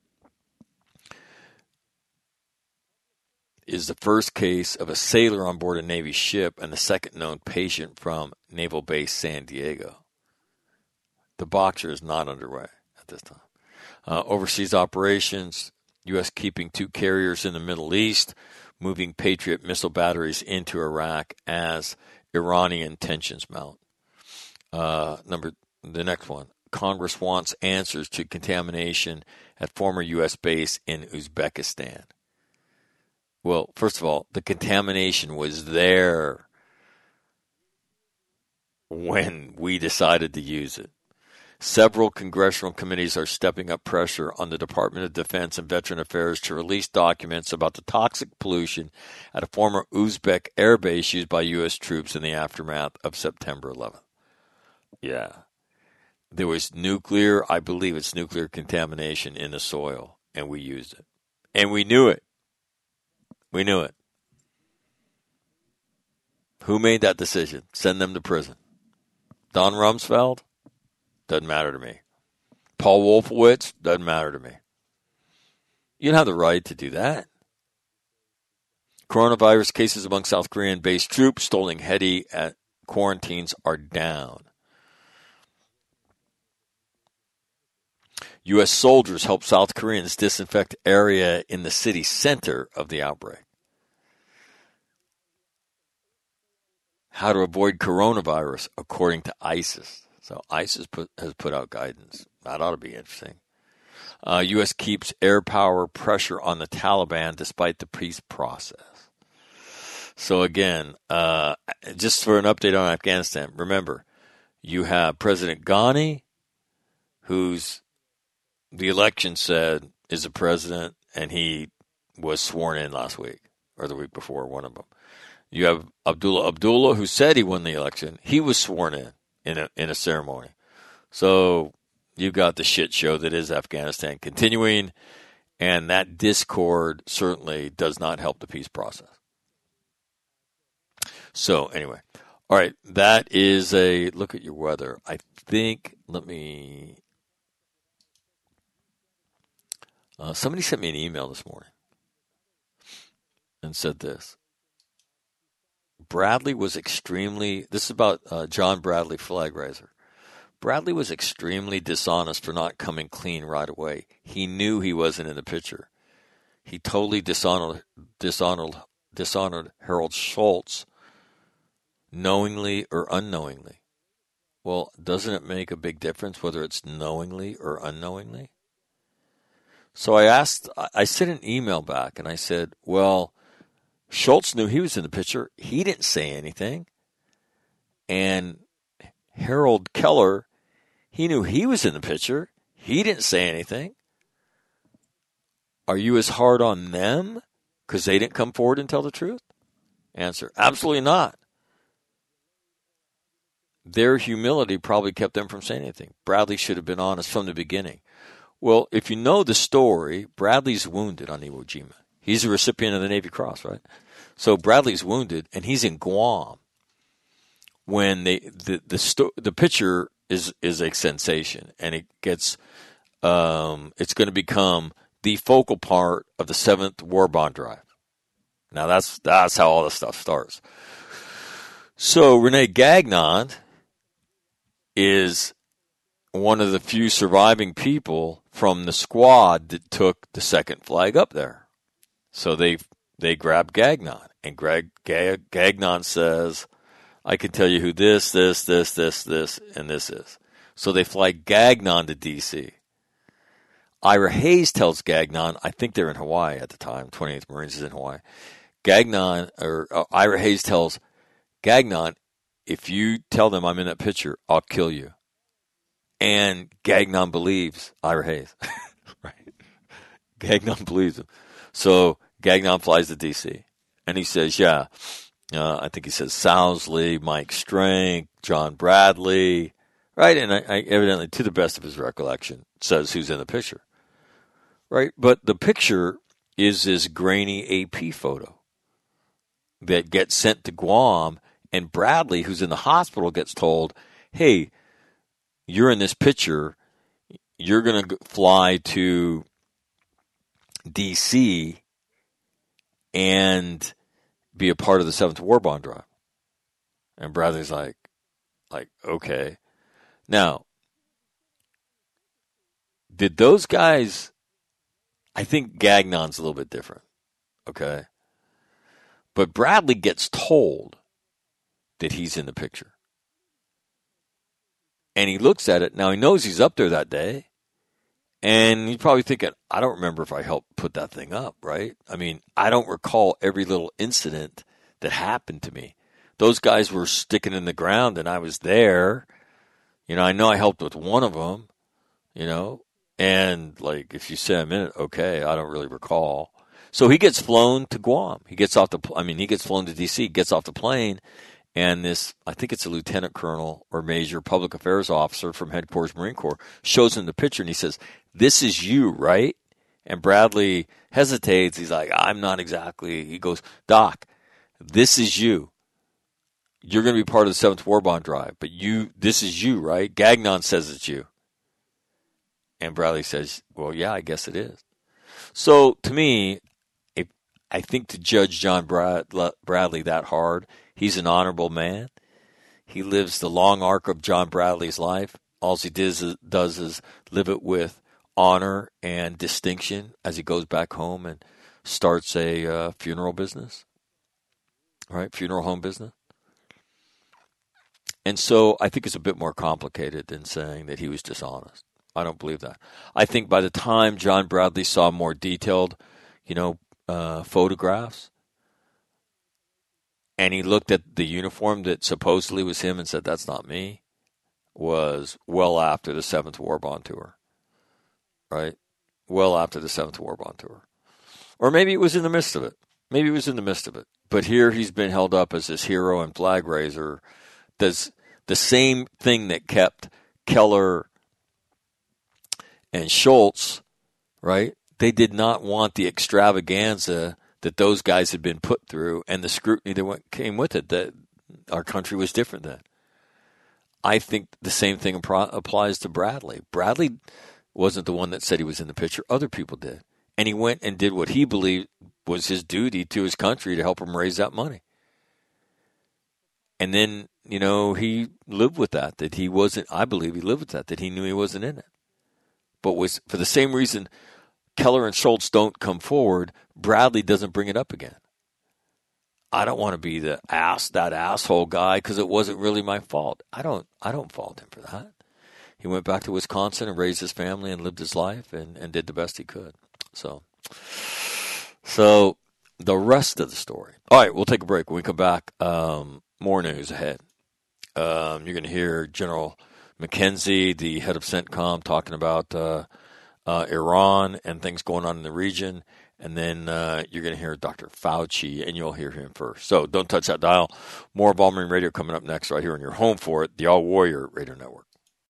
Is the first case of a sailor on board a Navy ship and the second known patient from Naval Base San Diego. The Boxer is not underway at this time. Uh, overseas operations, U S keeping two carriers in the Middle East, moving Patriot missile batteries into Iraq as Iranian tensions mount. Uh, number the next one, Congress wants answers to contamination at former U S base in Uzbekistan. Well, first of all, the contamination was there when we decided to use it. Several congressional committees are stepping up pressure on the Department of Defense and Veteran Affairs to release documents about the toxic pollution at a former Uzbek air base used by U S troops in the aftermath of September eleventh. Yeah. There was nuclear, I believe it's nuclear contamination in the soil, and we used it. And we knew it. We knew it. Who made that decision? Send them to prison. Don Rumsfeld? Doesn't matter to me. Paul Wolfowitz? Doesn't matter to me. You don't have the right to do that. Coronavirus cases among South Korean-based troops stoling Hedy at quarantines are down. U S soldiers help South Koreans disinfect area in the city center of the outbreak. How to avoid coronavirus according to ISIS. So ISIS put, has put out guidance. That ought to be interesting. Uh, U S keeps air power pressure on the Taliban despite the peace process. So again, uh, just for an update on Afghanistan, remember, you have President Ghani, who's the election said is the president, and he was sworn in last week, or the week before, one of them. You have Abdullah Abdullah, who said he won the election. He was sworn in in a, in a ceremony. So you've got the shit show that is Afghanistan continuing, and that discord certainly does not help the peace process. So anyway, all right, that is a look at your weather. I think, let me... Uh, somebody sent me an email this morning and said this. Bradley was extremely, this is about uh, John Bradley, flag raiser. Bradley was extremely dishonest for not coming clean right away. He knew he wasn't in the picture. He totally dishonored, dishonored, dishonored Harold Schultz, knowingly or unknowingly. Well, doesn't it make a big difference whether it's knowingly or unknowingly? So I asked, I sent an email back and I said, well, Schultz knew he was in the picture. He didn't say anything. And Harold Keller, he knew he was in the picture. He didn't say anything. Are you as hard on them because they didn't come forward and tell the truth? Answer, absolutely not. Their humility probably kept them from saying anything. Bradley should have been honest from the beginning. Well, if you know the story, Bradley's wounded on Iwo Jima. He's a recipient of the Navy Cross, right? So Bradley's wounded, and he's in Guam. When they the the sto- the picture is is a sensation, and it gets um, it's going to become the focal part of the seventh War Bond Drive. Now, that's that's how all this stuff starts. So, Rene Gagnon is one of the few surviving people from the squad that took the second flag up there. So, they they grabbed Gagnon. And Greg Gagnon says, I can tell you who this, this, this, this, this, and this is. So, they fly Gagnon to D C Ira Hayes tells Gagnon, I think they're in Hawaii at the time, twenty-eighth Marines is in Hawaii. Gagnon, or uh, Ira Hayes tells Gagnon, if you tell them I'm in that picture, I'll kill you. And Gagnon believes Ira Hayes. Right? Gagnon believes him. So Gagnon flies to D C and he says, yeah, uh, I think he says Sousley, Mike Strank, John Bradley, right? And I, I evidently, to the best of his recollection, says who's in the picture. Right? But the picture is this grainy A P photo that gets sent to Guam, and Bradley, who's in the hospital, gets told, hey, you're in this picture, you're going to fly to D C and be a part of the seventh War Bond Drive. And Bradley's like, like, okay. Now, did those guys, I think Gagnon's a little bit different, okay? But Bradley gets told that he's in the picture. And he looks at it. Now, he knows he's up there that day. And he's probably thinking, I don't remember if I helped put that thing up, right? I mean, I don't recall every little incident that happened to me. Those guys were sticking in the ground, and I was there. You know, I know I helped with one of them, you know. And, like, if you say I'm in it, okay, I don't really recall. So he gets flown to Guam. He gets off the, I mean, he gets flown to D C, gets off the plane, and this, I think it's a lieutenant colonel or major public affairs officer from Headquarters Marine Corps shows him the picture, and he says, this is you, right? And Bradley hesitates. He's like, I'm not exactly. He goes, Doc, this is you. You're going to be part of the seventh War Bond Drive, but you, this is you, right? Gagnon says it's you. And Bradley says, well, yeah, I guess it is. So, to me, if, I think to judge John Brad, Bradley that hard, he's an honorable man. He lives the long arc of John Bradley's life. All he does is, does is live it with honor and distinction as he goes back home and starts a uh, funeral business, right? Funeral home business. And so I think it's a bit more complicated than saying that he was dishonest. I don't believe that. I think by the time John Bradley saw more detailed, you know, uh, photographs, and he looked at the uniform that supposedly was him and said, that's not me, was well after the seventh War Bond Tour, right? Well after the seventh War Bond Tour. Or maybe it was in the midst of it. Maybe it was in the midst of it. But here he's been held up as this hero and flag raiser. Does the same thing that kept Keller and Schultz, right? They did not want the extravaganza that those guys had been put through and the scrutiny that went, came with it, that our country was different then. I think the same thing applies to Bradley. Bradley wasn't the one that said he was in the picture. Other people did. And he went and did what he believed was his duty to his country to help him raise that money. And then, you know, he lived with that, that he wasn't, I believe he lived with that, that he knew he wasn't in it. But was for the same reason Keller and Schultz don't come forward, Bradley doesn't bring it up again. I don't want to be the ass, that asshole guy because it wasn't really my fault. I don't I don't fault him for that. He went back to Wisconsin and raised his family and lived his life and, and did the best he could. So, so the rest of the story. All right, we'll take a break. When we come back, um, more news ahead. Um, you're going to hear General McKenzie, the head of CENTCOM, talking about uh, uh, Iran and things going on in the region. And then uh, you're going to hear Doctor Fauci, and you'll hear him first. So don't touch that dial. More of All Marine Radio coming up next right here on your home for it, the All Warrior Radio Network.